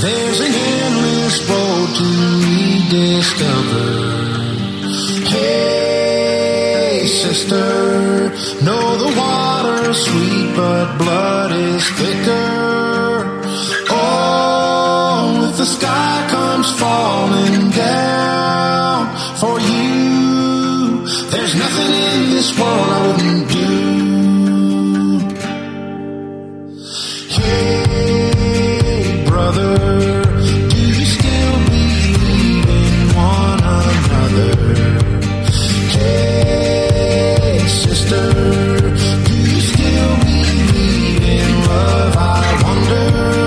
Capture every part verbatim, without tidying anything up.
There's an endless road to rediscover. Hey, sister, know the water's sweet, but blood is thicker. Oh, if the sky comes falling down for you, there's nothing in this world I wouldn't do. Hey, brother, do you still believe in one another? Hey, sister, do you still believe in love? I wonder.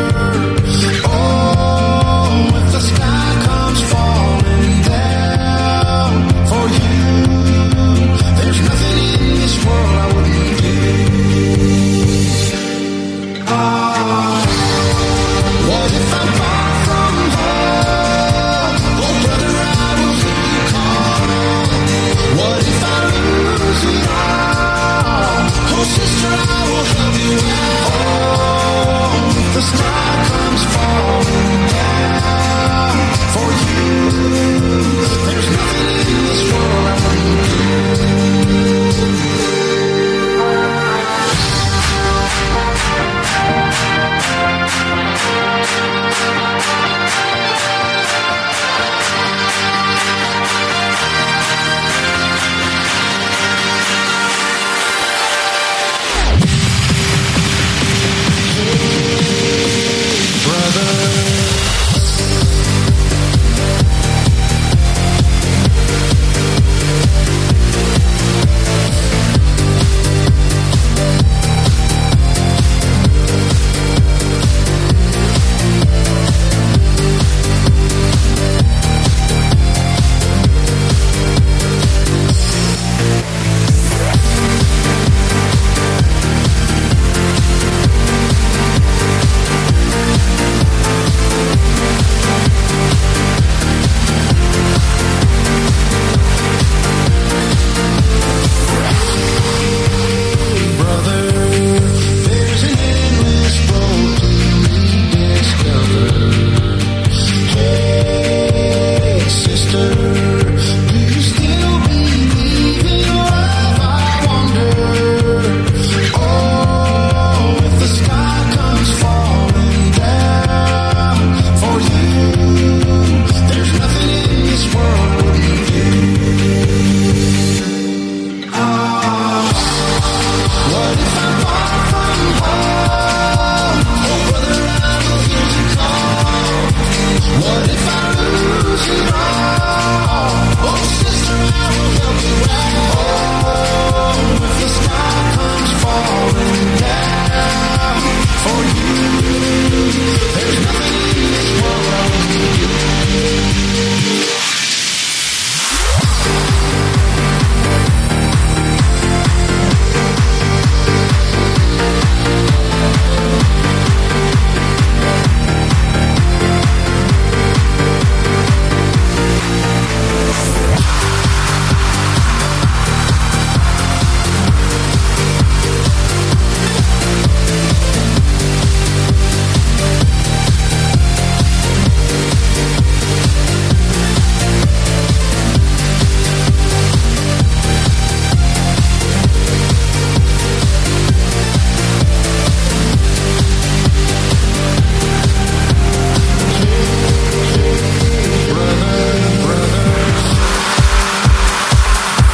Oh, if the sky comes falling down for you, there's nothing in this world I wouldn't do. Ah, what if I'm far from home? Oh, brother, I will hear you call. What if I lose it all? Oh, sister, I will help you out. Oh, if the sky comes falling down for you, there's nothing in this world I wouldn't do. There's nothing